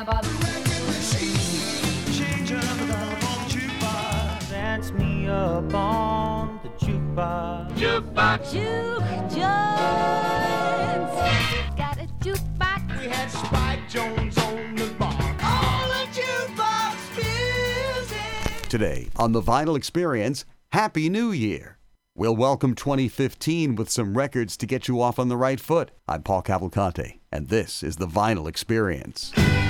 Dance me up on the jukebox. Jukebox. Juke joints. Got a jukebox. We had Spike Jones on the bar. All the jukebox music. Today on The Vinyl Experience, Happy New Year. We'll welcome 2015 with some records to get you off on the right foot. I'm Paul Cavalcante, and this is The Vinyl Experience.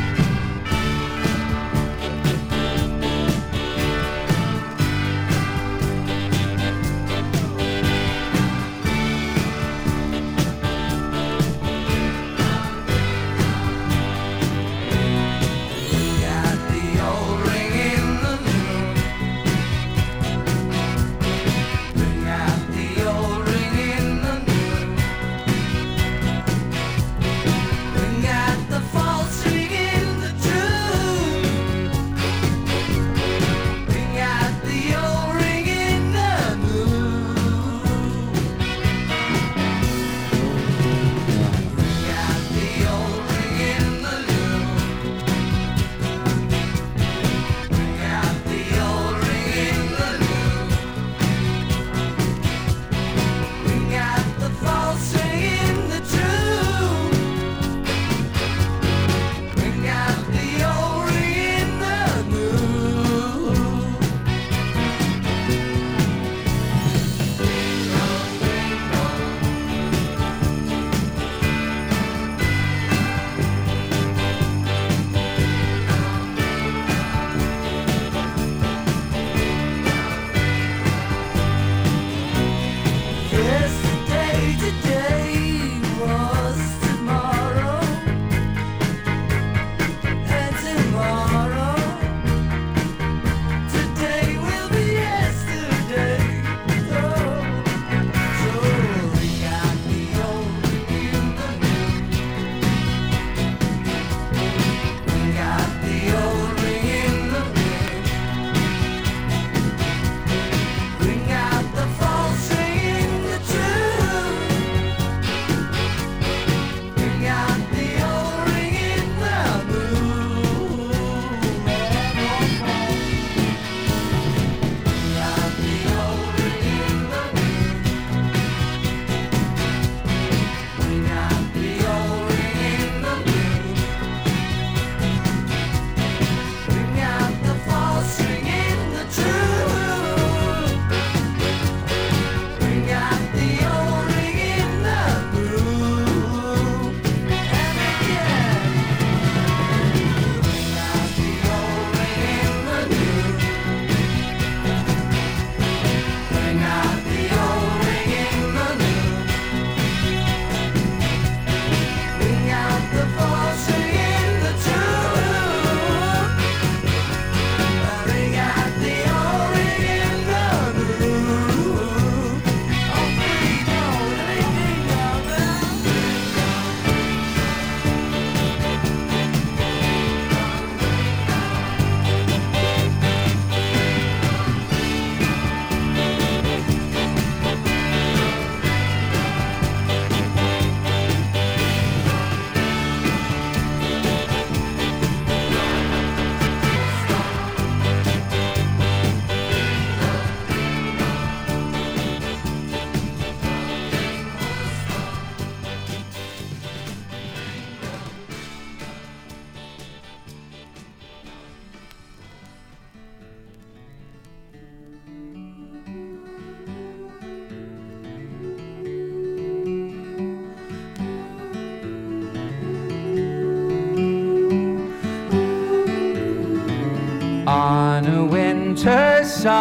On a winter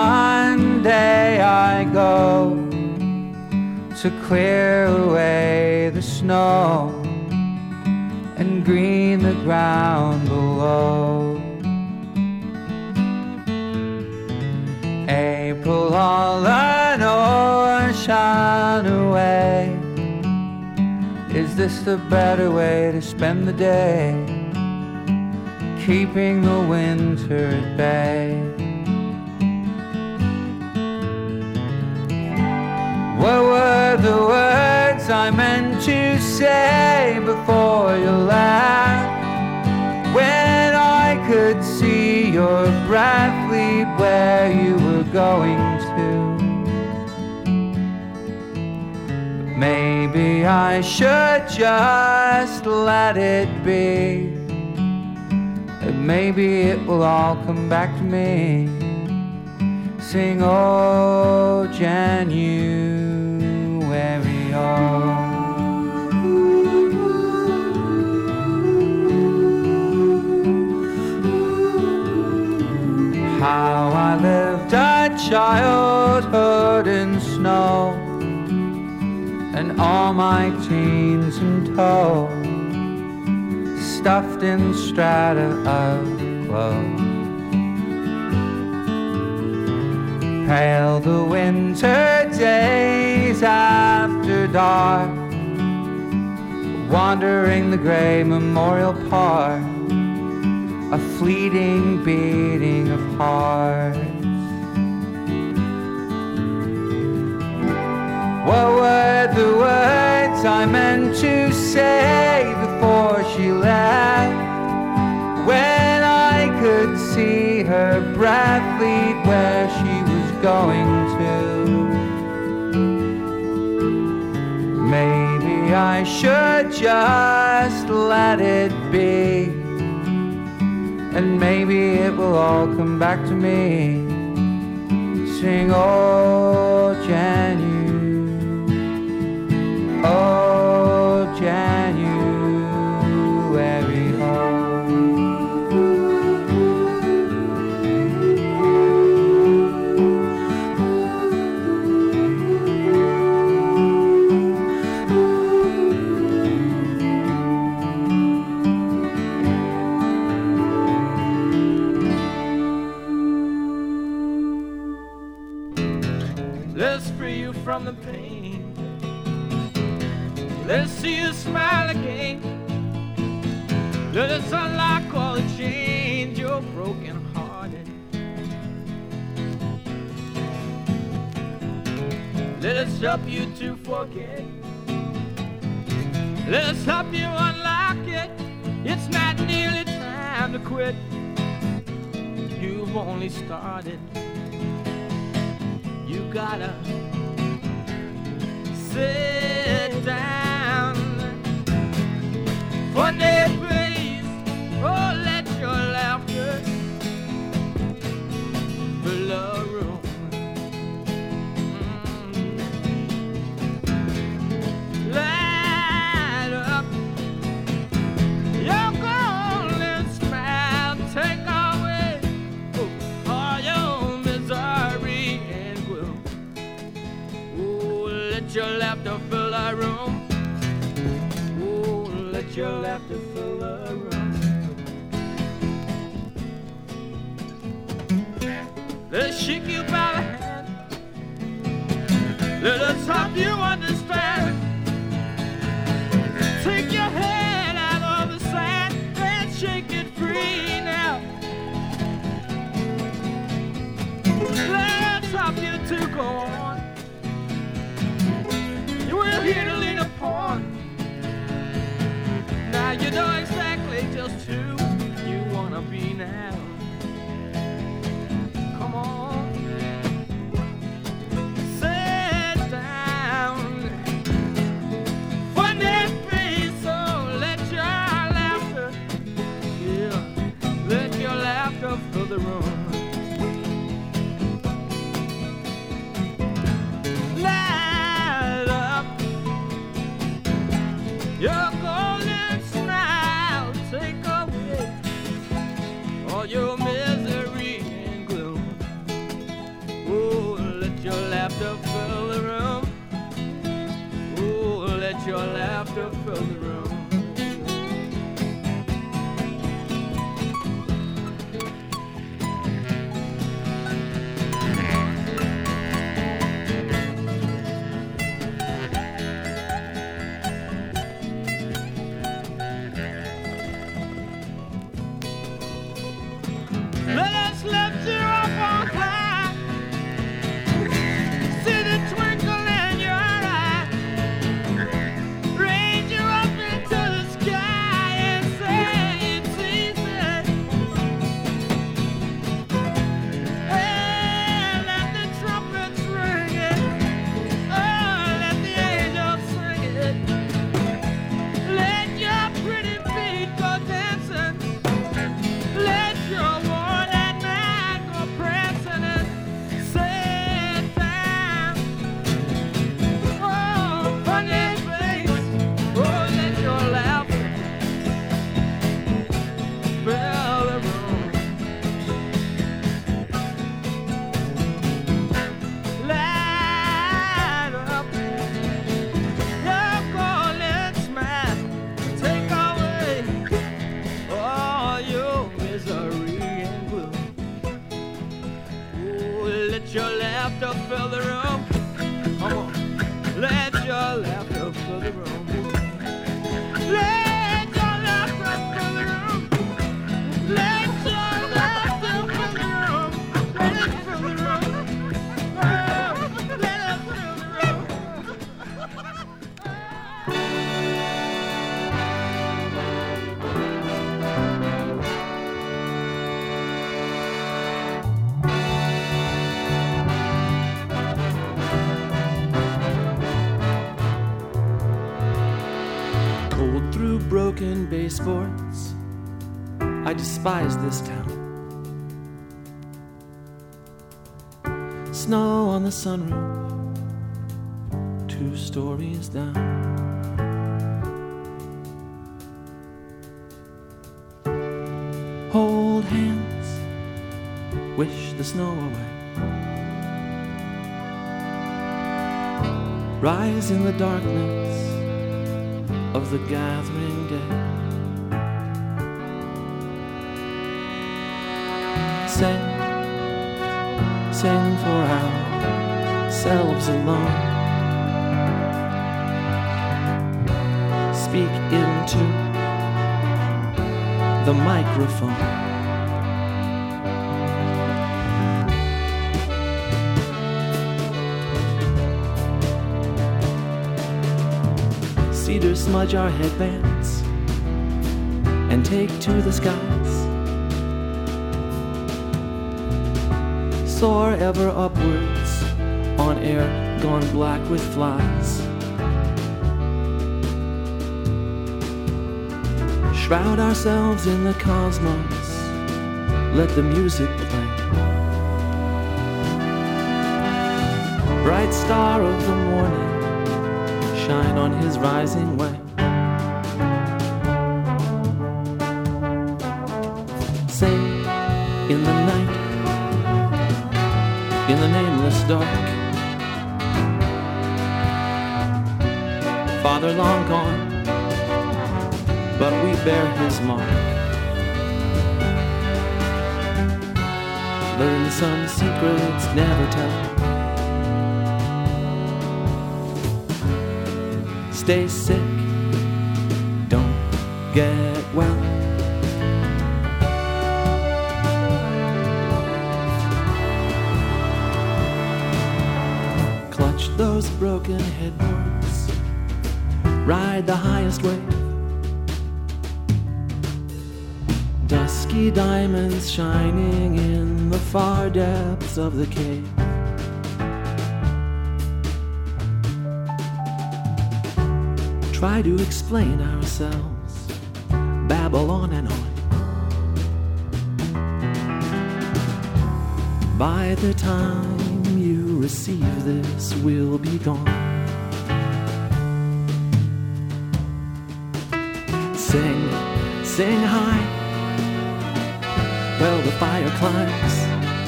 Sunday I go to clear away the snow and green the ground below. April all an ocean away. Is this the better way to spend the day? Keeping the winter at bay. What were the words I meant to say before you left? When your breath lead where you were going to. Maybe I should just let it be. And maybe it will all come back to me. Sing, oh, January, oh. How I lived a childhood in snow, and all my teens in tow, stuffed in strata of clothes. Pale the winter days after dark, wandering the gray Memorial Park, a fleeting beating of hearts. What were the words I meant to say before she left? When I could see her breath lead where she was going to. Maybe I should just let it be, and maybe it will all come back to me. Sing, oh, January, oh, January, oh. Let's free you from the pain. Let's see you smile again. Let us unlock all the chains you're broken hearted. Let us help you to forget. Let us help you unlock it. It's not nearly time to quit. You've only started. You gotta sit down. Funny face, oh, let your laughter fill the room. Light up your golden smile, take away all your misery and gloom. Oh, let your laughter fill the room. Oh, let your laughter fill the room. Let's shake you by the hand. Let us help you understand. Take your head out of the sand and shake it free now. Let's help you to go on. We're here to lean upon. Now you know exactly just who you wanna be now. Come on, sit down. Funny face, so let your laughter, yeah, let your laughter fill the room. Light up your golden smile, take away all your misery and gloom. Oh, let your laughter fill the room. Oh, let your laughter fill the room. Green Bay sports. I despise this town. Snow on the sunroof, 2 stories down. Hold hands, wish the snow away. Rise in the darkness of the gathering day. Sing, sing for ourselves alone. Speak into the microphone. Cedars smudge our headbands and take to the skies. Soar ever upwards on air gone black with flies. Shroud ourselves in the cosmos, let the music play. Bright star of the morning, shine on his rising way. Sing in the night, in the nameless dark. Father long gone, but we bear his mark. Learn some secrets never tell. Stay sick, don't get well. Clutch those broken headboards, ride the highest wave. Dusky diamonds shining in the far depths of the cave. Try to explain ourselves, babble on and on. By the time you receive this, we'll be gone. Sing, sing high, well the fire climbs.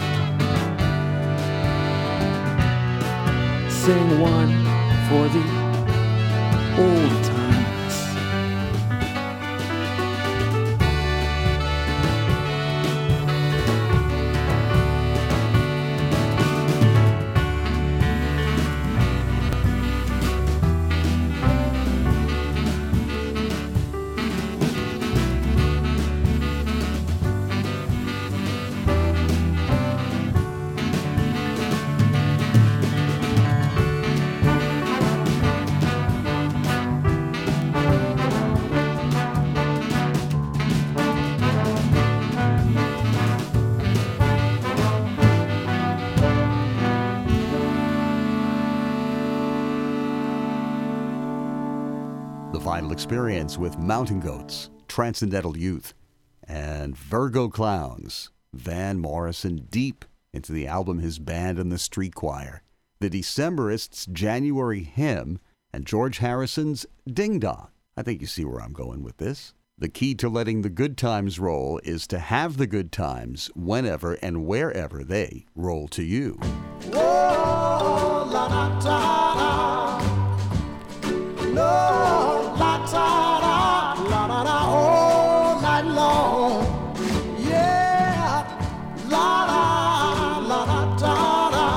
Sing one for the old times. Vinyl Experience with Mountain Goats, Transcendental Youth, and Virgo Clowns, Van Morrison deep into the album His Band and the Street Choir, the Decemberists' January Hymn, and George Harrison's Ding Dong. I think you see where I'm going with this. The key to letting the good times roll is to have the good times whenever and wherever they roll to you. Oh, la da da, no. All night long, yeah, la la la da da da,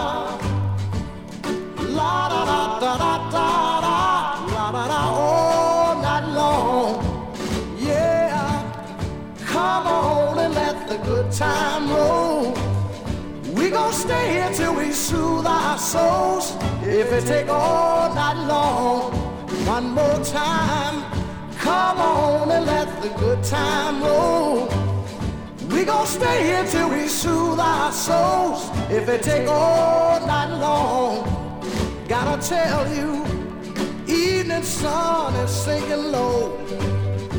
la da da da da da, la da da, all night long, yeah. Come on and let the good time roll. We gon' stay here till we soothe our souls. If it take all night long, one more time. Come on and let the good time roll. We gon' stay here till we soothe our souls. If it take all night long, gotta tell you, evening sun is sinking low.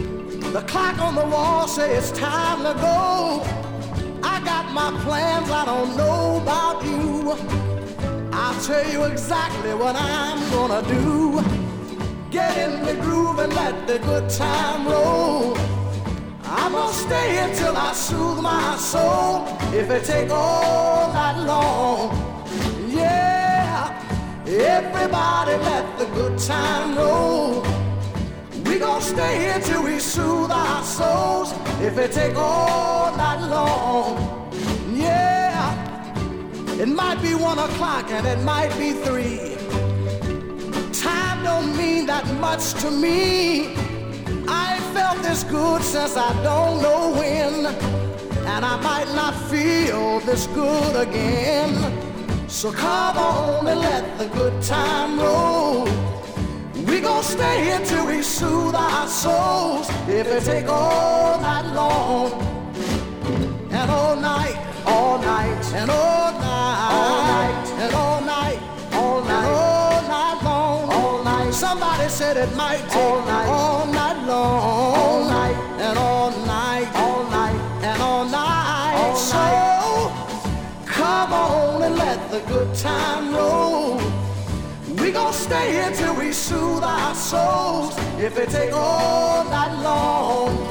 The clock on the wall says it's time to go. I got my plans, I don't know about you. I'll tell you exactly what I'm gonna do. Get in the groove and let the good time roll. I'm gonna stay here till I soothe my soul. If it take all night long, yeah. Everybody let the good time roll. We gonna stay here till we soothe our souls. If it take all night long, yeah. It might be 1 o'clock and it might be 3. Time don't mean that much to me. I ain't felt this good since I don't know when, and I might not feel this good again. So come on and let the good time roll. We gon' stay here till we soothe our souls. If it take all night long, and all night, all night, and all night, all night, and all night, all night, all night long, all night. Somebody said it might take all night long, all night, and all night, all night, and all night. All so night. Come on and let the good time roll. We gon' stay here till we soothe our souls. If it take all night long.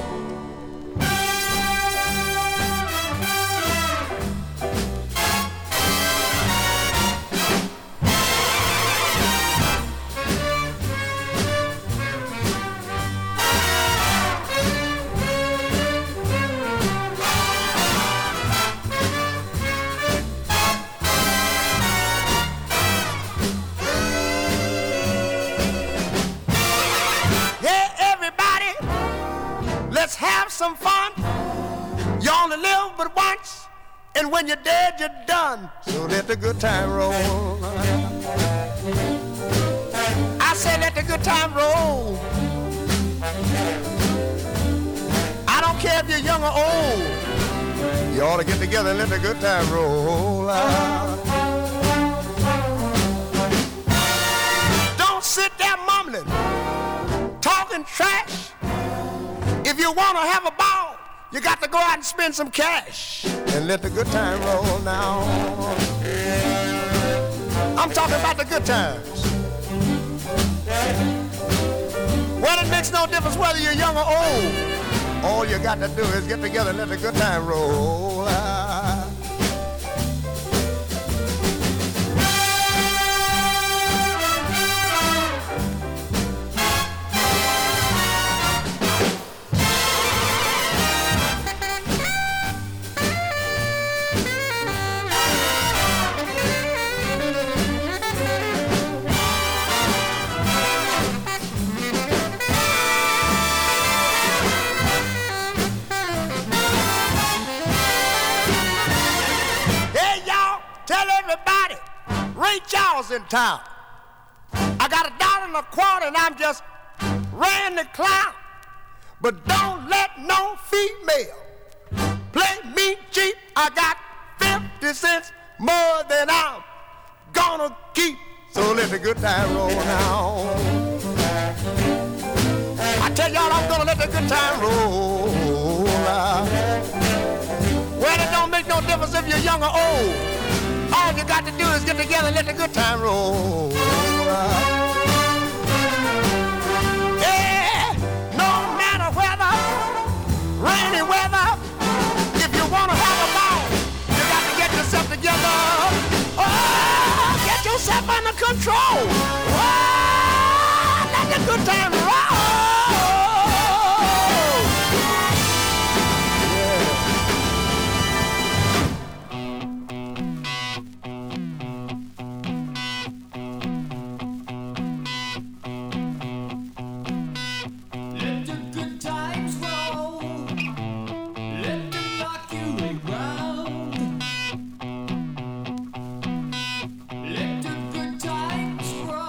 Let's have some fun. You only live but once, and when you're dead, you're done. So let the good time roll. I said let the good time roll. I don't care if you're young or old. You ought to get together and let the good time roll. Don't sit there mumbling, talking trash. If you want to have a ball, you got to go out and spend some cash and let the good time roll now. I'm talking about the good times. Well, it makes no difference whether you're young or old. All you got to do is get together and let the good time roll. Ray Charles in town. I got $1.25 and I'm just ran the clown. But don't let no female play me cheap. I got 50 cents more than I'm gonna keep. So let the good time roll now. I tell y'all I'm gonna let the good time roll. Well, it don't make no difference if you're young or old. All you got to do is get together and let the good time roll. Yeah, no matter whether, rainy weather, if you want to have a ball, you got to get yourself together. Oh, get yourself under control. Oh, let the good time roll. Let the good times roll.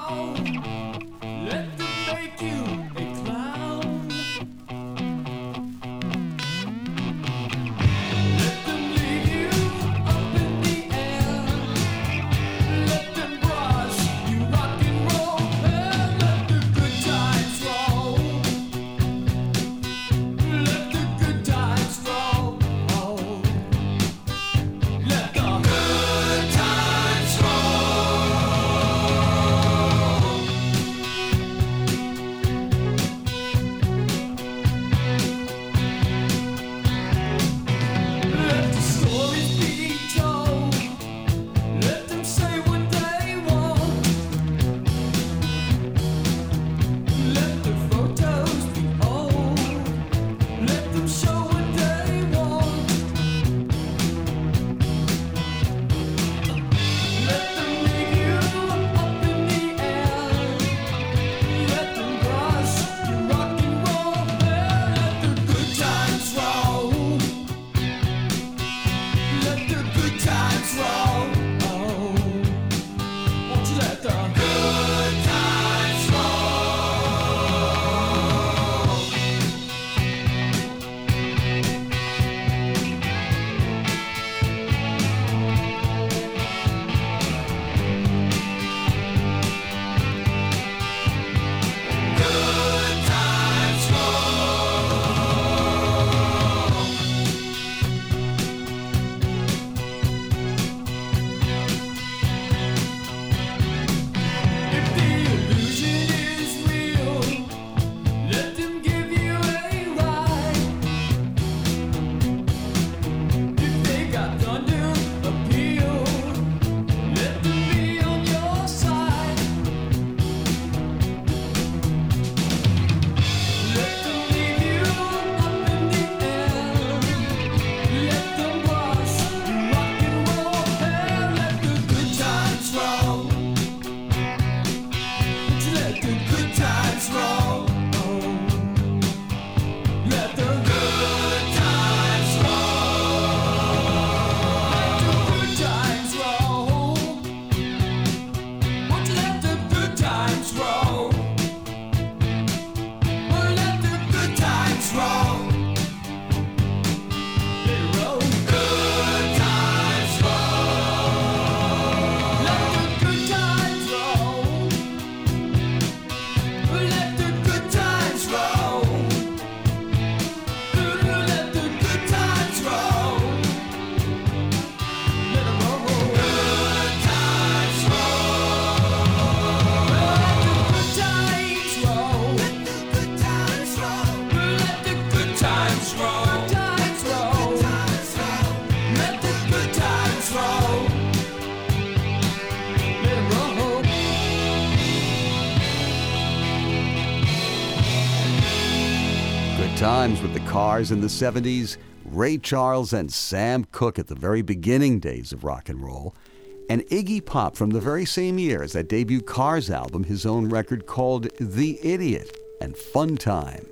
times with the Cars in the 70s, Ray Charles and Sam Cooke at the very beginning days of rock and roll, and Iggy Pop from the very same year as that debut Cars album, his own record called The Idiot and Fun Time.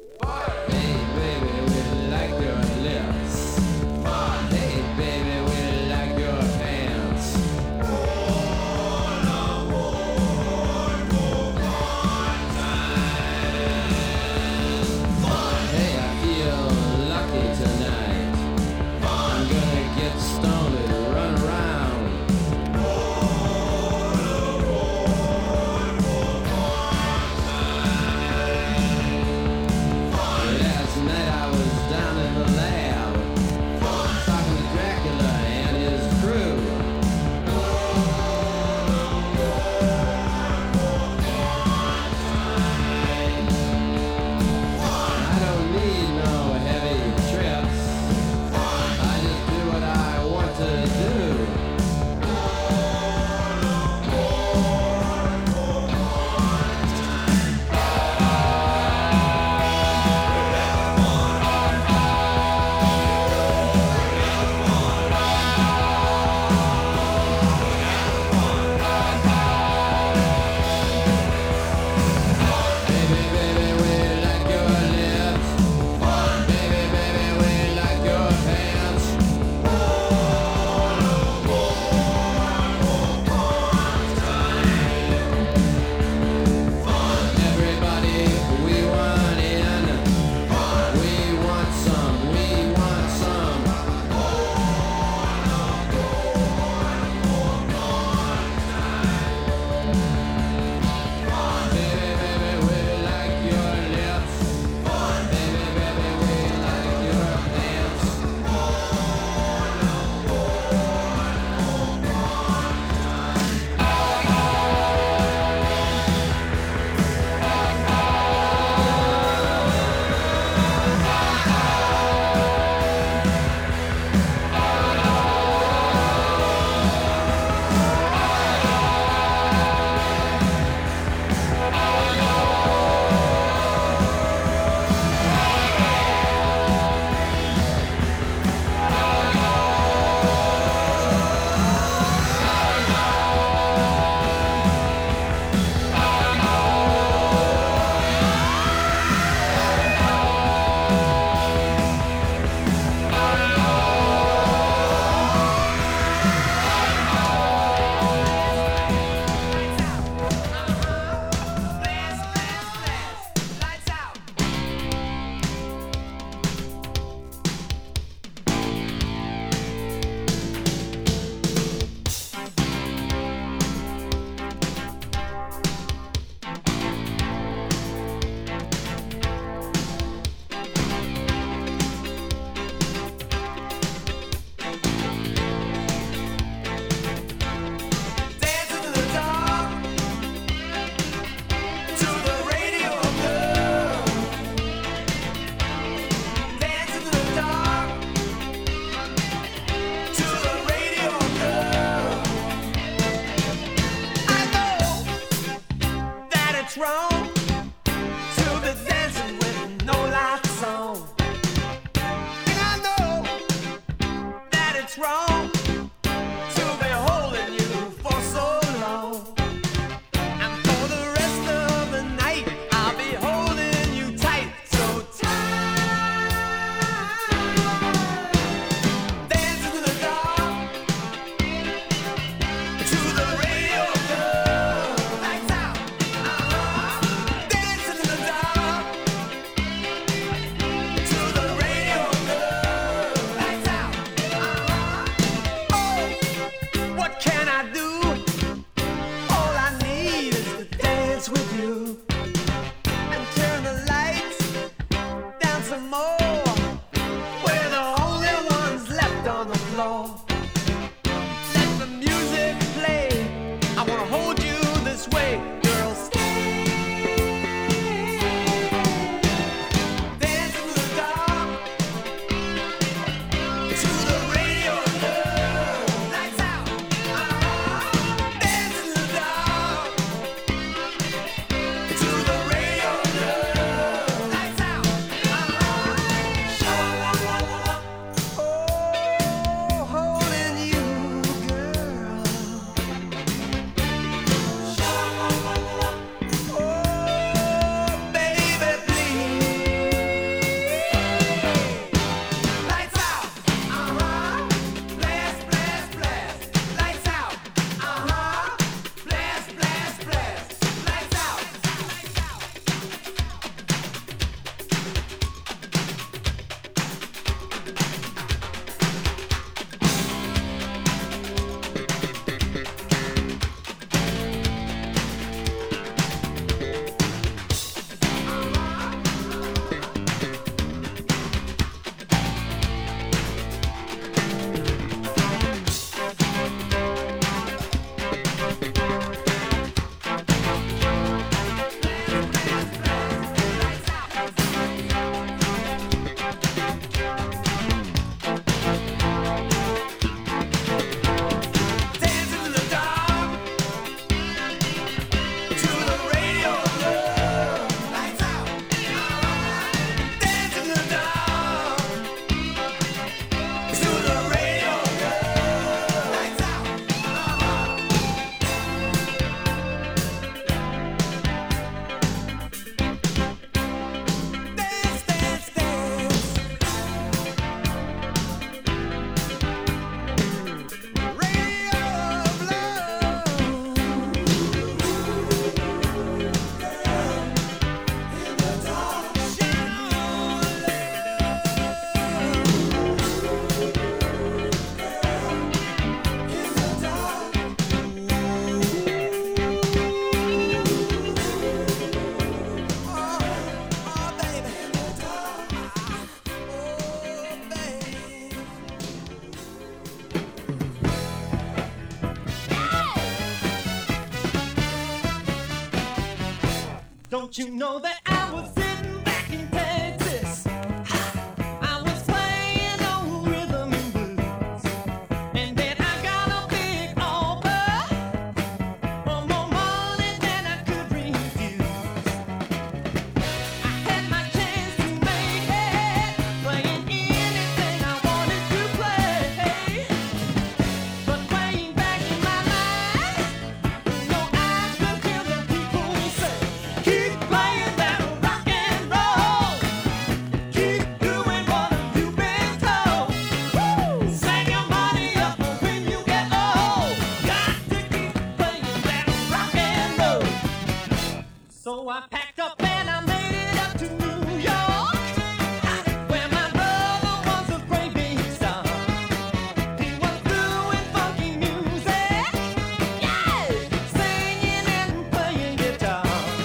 Don't you know that I was sitting back in Texas? I was playing on rhythm and blues, and then I got a big offer for more money than I could refuse. I had my chance to make it, playing anything I wanted to play. But way back in my mind, no, I could hear the people say, keep playing that rock and roll. Keep doing what you've been told. Save your money up for when you get old. Got to keep playing that rock and roll. So I packed up and I made it up to New York, where my brother was a great big star. He was doing funky music, yeah, singing and playing guitar.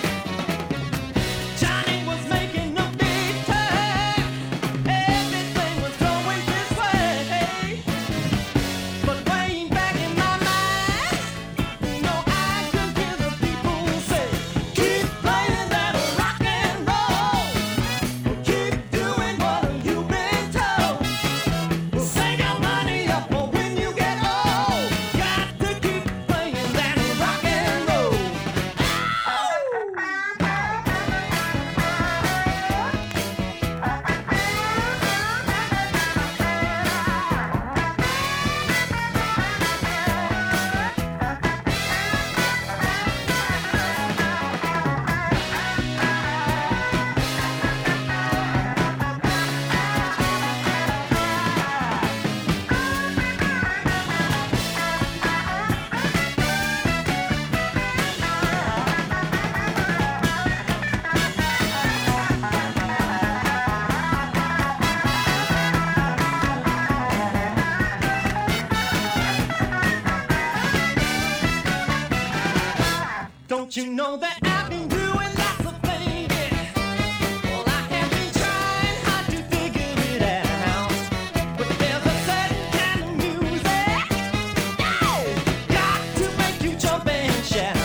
Johnny was making a big turn. Everything was going his way. But way back in my mind, no, I could hear the people say, keep playing that rock and roll. Keep doing what you've been told. Save your money up for when you get old. Got to keep playing that rock and roll. Don't you know that I've been doing lots of thinking? Well, I have been trying hard to figure it out. But there's a certain kind of music, got to make you jump and shout.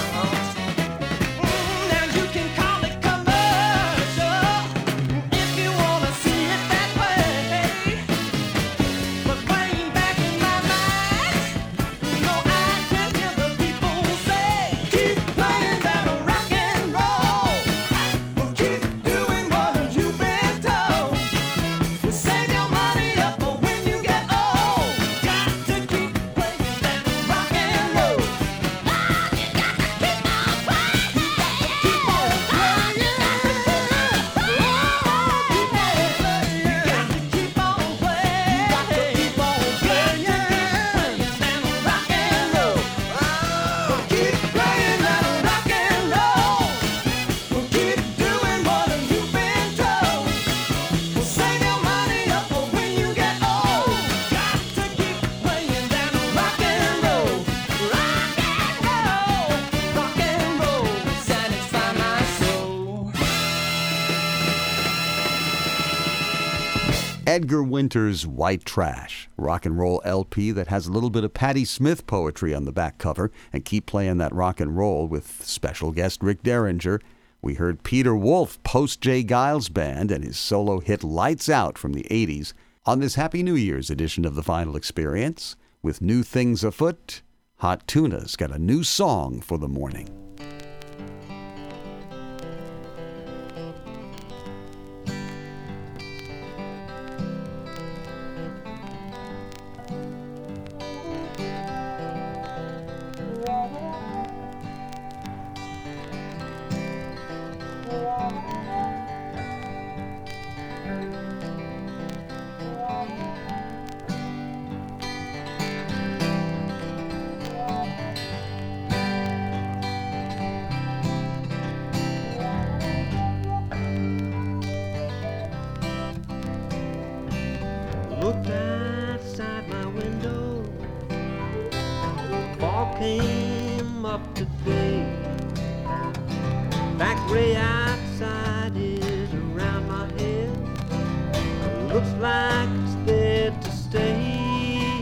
Now you can call it commercial if you wanna see it that way. But way back in my mind, no, I can hear the people say, keep playing that rock and roll. Keep doing what you've been told. Save your money up for when you get old. Got to keep playing that rock and roll. Keep on playing. Keep on playing. You got to keep on playing. You got to keep on playing that rock and roll. Keep playing that rock and roll. Keep doing what you've been told. Save your money up for when you get old. Got to keep playing that rock and roll. Rock and roll, satisfy my soul. Edgar Winter's White Trash, rock and roll LP that has a little bit of Patti Smith poetry on the back cover, and keep playing that rock and roll with special guest Rick Derringer. We heard Peter Wolf post Jay Giles Band and his solo hit Lights Out from the 80s on this Happy New Year's edition of The Final Experience. With new things afoot, Hot Tuna's got a new song for the morning. Looked outside my window, fall came up today. Back ray outside is around my head. Looks like it's there to stay.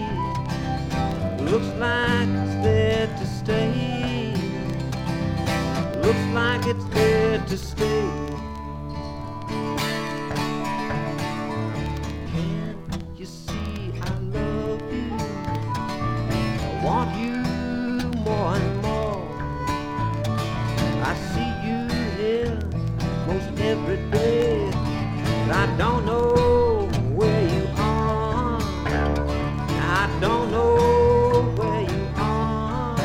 Looks like it's there to stay. Looks like it's there to stay. Can't you see I love you? I want you more and more. I see you here most every day, but I don't know where you are. I don't know where you are.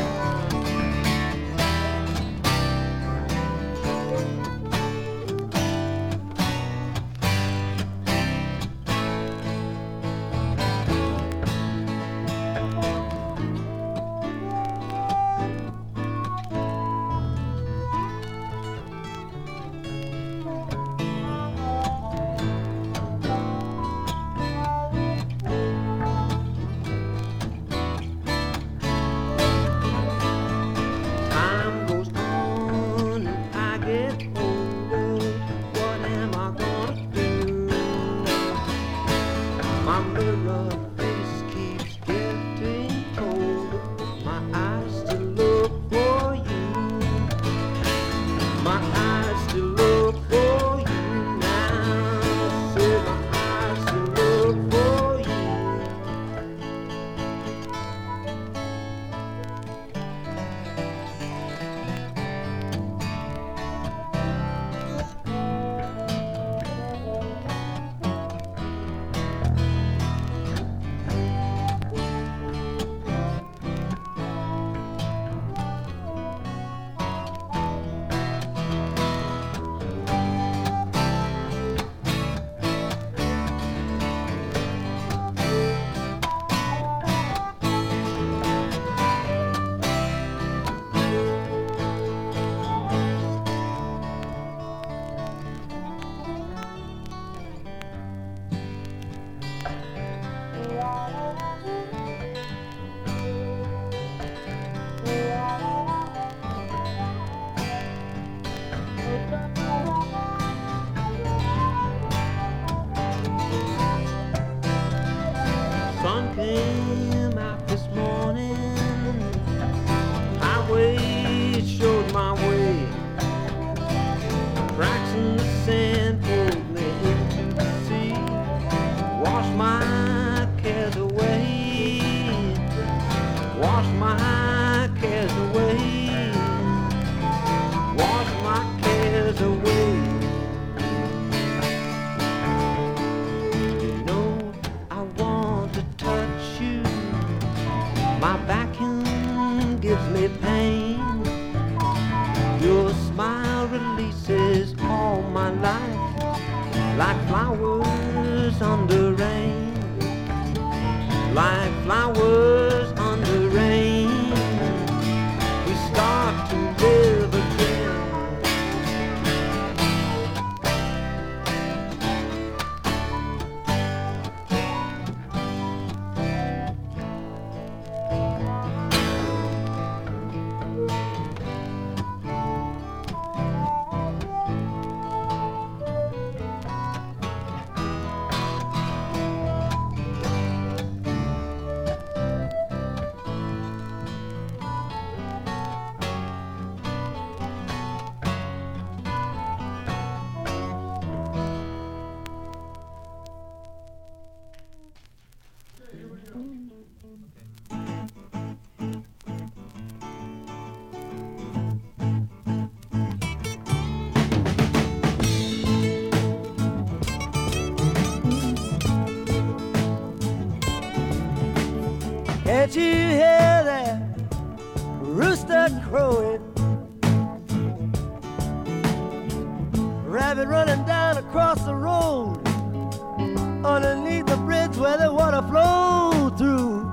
Time goes on and I get older. What am I gonna do? My mirror face keeps getting colder. My eyes still look for you. My eyes still look for you now. Say my eyes still look for you. Sun came out this morning. Highway showed my way. Cracks in the sand pulled me into the sea. Wash my cares away. Wash my cares away. Wash my cares away. You know I want to touch you. My vacuum gives me pain. Your smile releases all my life, like flowers under rain, like flowers under rain. We start to live again. Can't you hear that rooster crowing? Rabbit running down across the road, underneath the bridge where the water flowed through.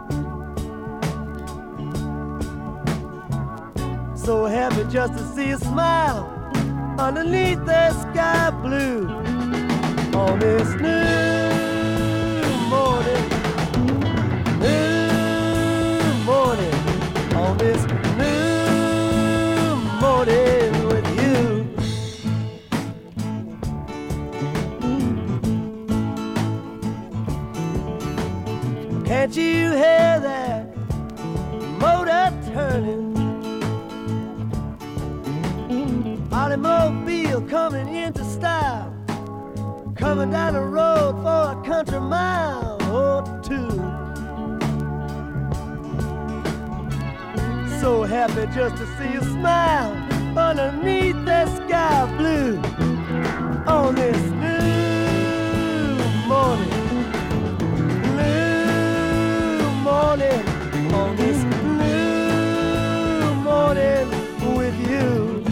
So happy just to see you smile underneath the sky blue on this new morning. On this new morning with you. Can't you hear that motor turning? automobile coming into style, coming down the road for a country mile or two. So happy just to see you smile underneath the sky blue on this new morning, on this new morning with you.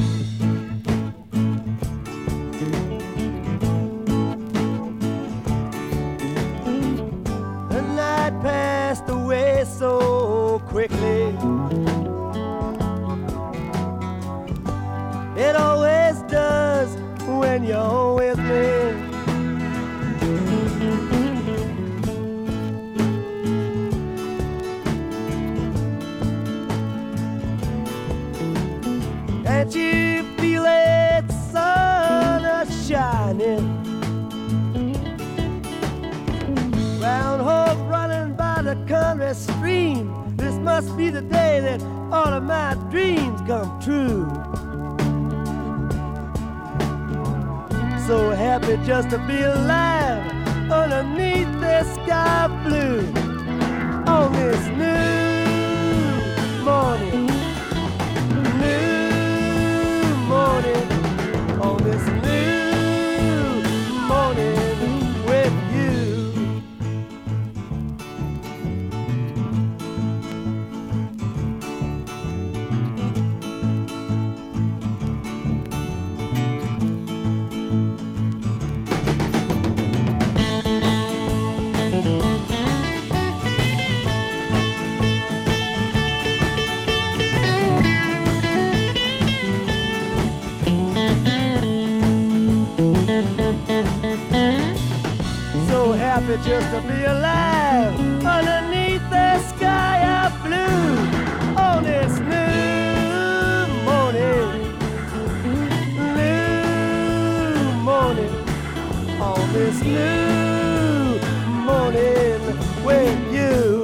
The night passed away so quickly. It always does when you're with me. Can't you feel it, sun is shining? Groundhog running by the country stream. This must be the day that all of my dreams come true. So happy just to be alive underneath the sky blue on this new morning, on this new morning with you. Happy just to be alive underneath the sky of blue on this new morning, on this new morning with you.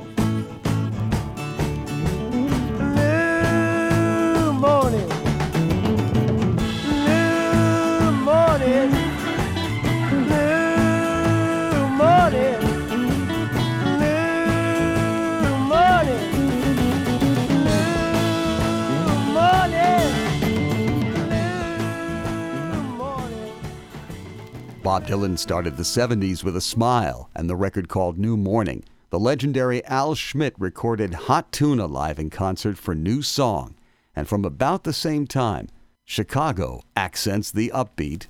New morning, new morning. Bob Dylan started the 70s with a smile and the record called New Morning. The legendary Al Schmitt recorded Hot Tuna live in concert for New Song. And from about the same time, Chicago accents the upbeat.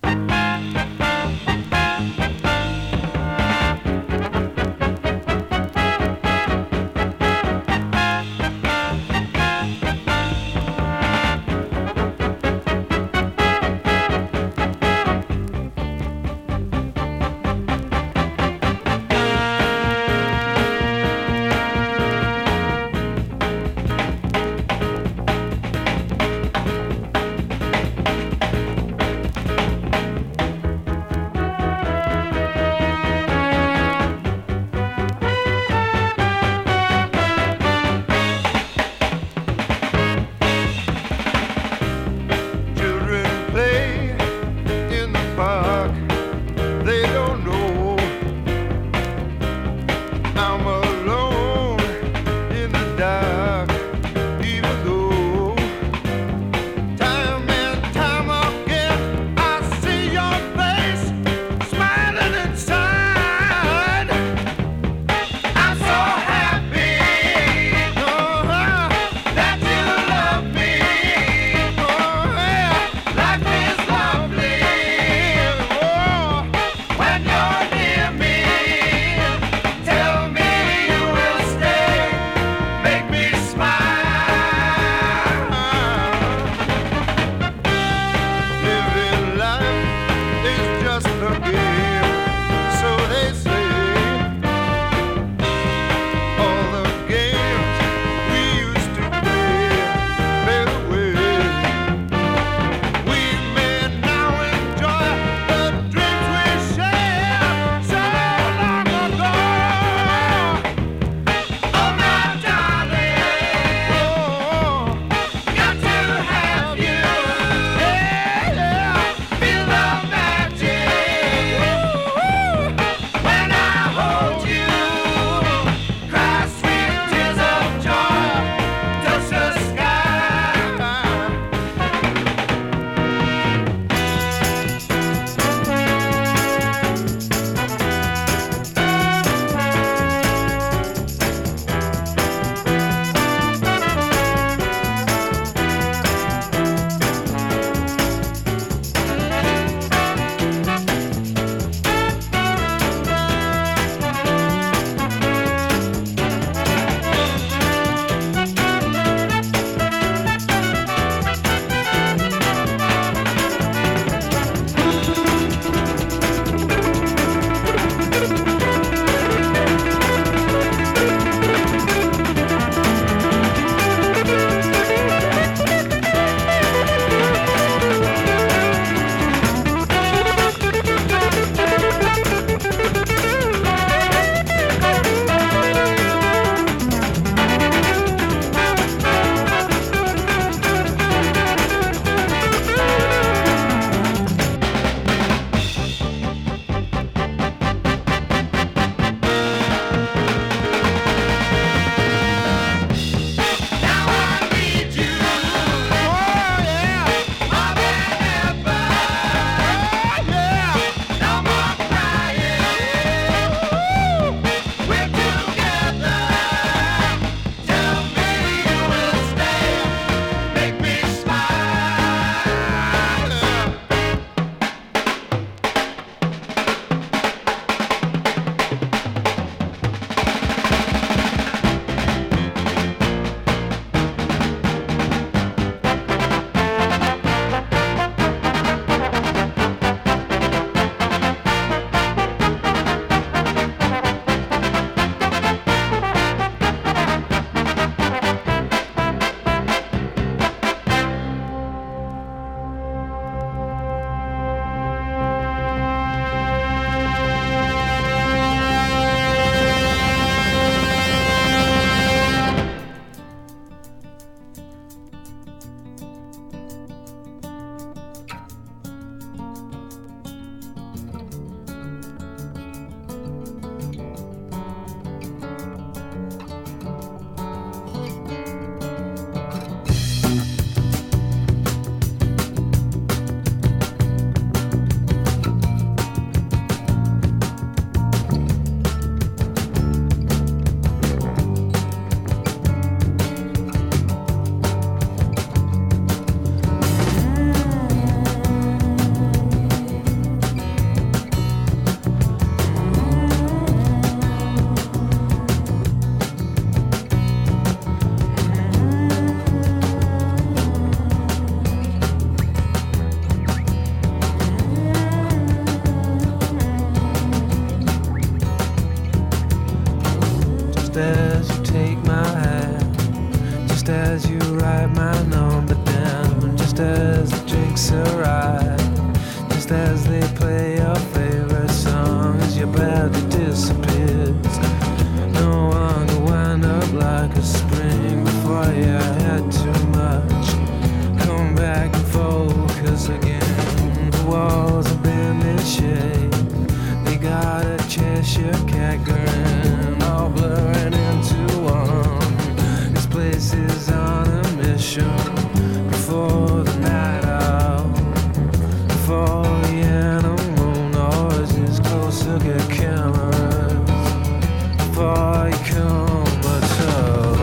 just as you take my hand, just as you write my number down, just as the drinks arrive, just as they play your favorite song, as your body disappears. No one will wind up like a spring before you had too much. Come back and focus again. The walls have been in shape. They got a Cheshire cat grin, all blurring into one. This place is on a mission. Before the night out, before the animal noises, close look at cameras. Before you come at all.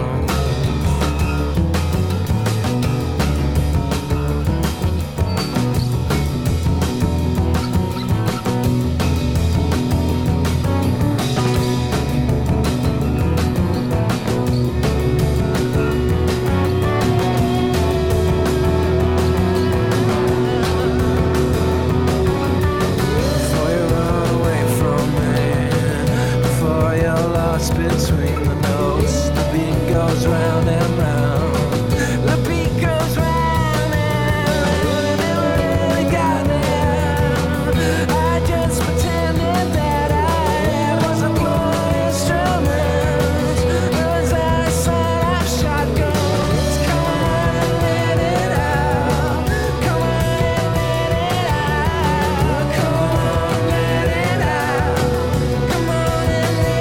Between the notes, the beat goes round and round. The beat goes round and round. Never really got there. I just pretended that I was a blowing instrument. As I set up shotguns, come on and let it out. Come on and let it out. Come on, let it out. Come on and let it out.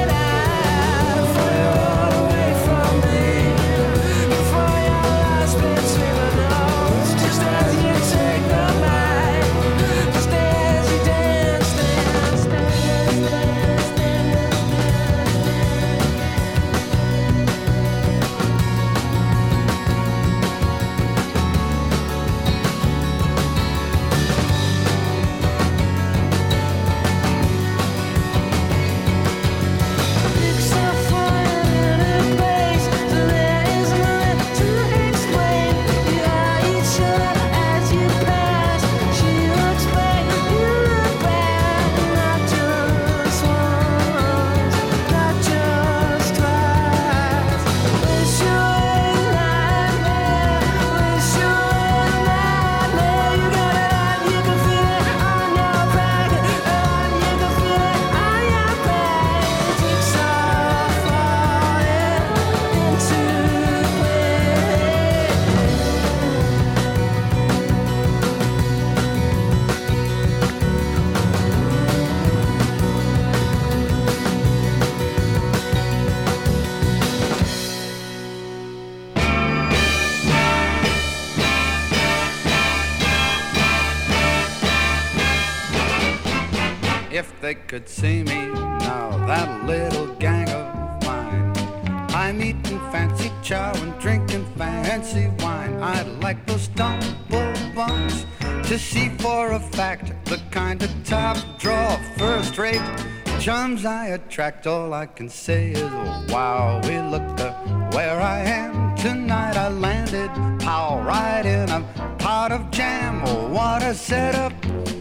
If they could see me now, that little gang of mine, I'm eating fancy chow and drinking fancy wine. I'd like those stumble bums to see for a fact the kind of top draw first rate chums I attract. All I can say is, oh, wow, we look where I am tonight. I landed, pow, right in a pot of jam. Oh, what a setup.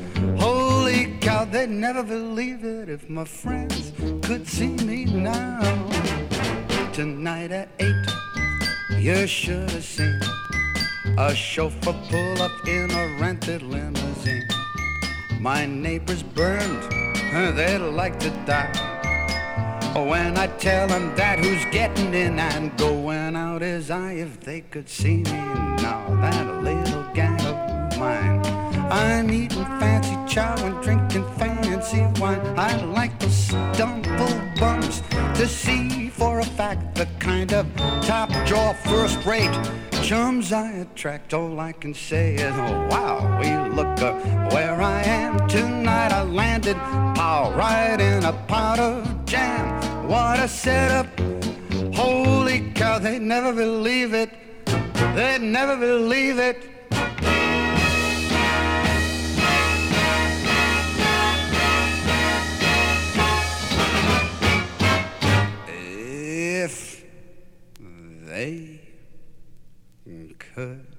Holy cow, they'd never believe it if my friends could see me now. Tonight at 8, you should have seen a chauffeur pull up in a rented limousine. My neighbors burned, they'd like to die. When I tell them that who's getting in and going out is I. If they could see me now, that little gang of mine, I'm eating fancy chow and drinking fancy wine. I'd like those stumble bums to see for a fact the kind of top draw first rate chums I attract. All I can say is, oh wow, we look where I am tonight. I landed, pow, right in a pot of jam. What a setup, holy cow, they'd never believe it. They'd never believe it. If they could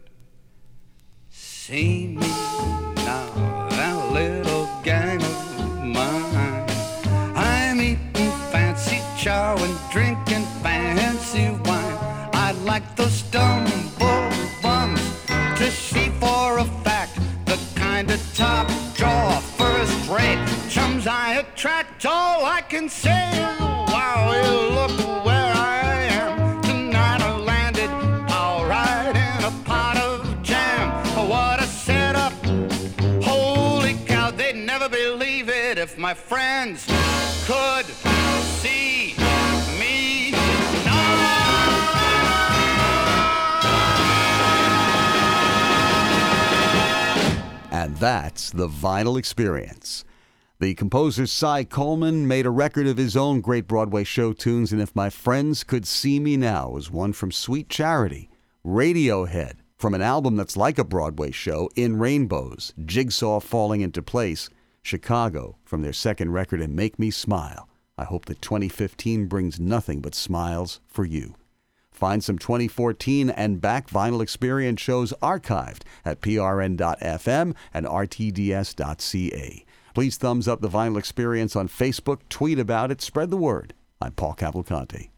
see me now, that little gang of mine, I'm eating fancy chow shower and drinking fancy wine. I'd like those stumble bums to see for a fact the kind of top drawer, first rate chums I attract. All I can say is, wow, look where I am. Tonight I landed all right in a pot of jam. What a setup. Holy cow, they'd never believe it if my friends could see me now. And that's the Vinyl Experience. The composer Cy Coleman made a record of his own great Broadway show tunes, and If My Friends Could See Me Now was one from Sweet Charity. Radiohead, from an album that's like a Broadway show, In Rainbows, Jigsaw Falling Into Place. Chicago, from their second record, And Make Me Smile. I hope that 2015 brings nothing but smiles for you. Find some 2014 and back Vinyl Experience shows archived at prn.fm and rtds.ca. Please thumbs up the Vinyl Experience on Facebook, tweet about it, spread the word. I'm Paul Cavalcanti.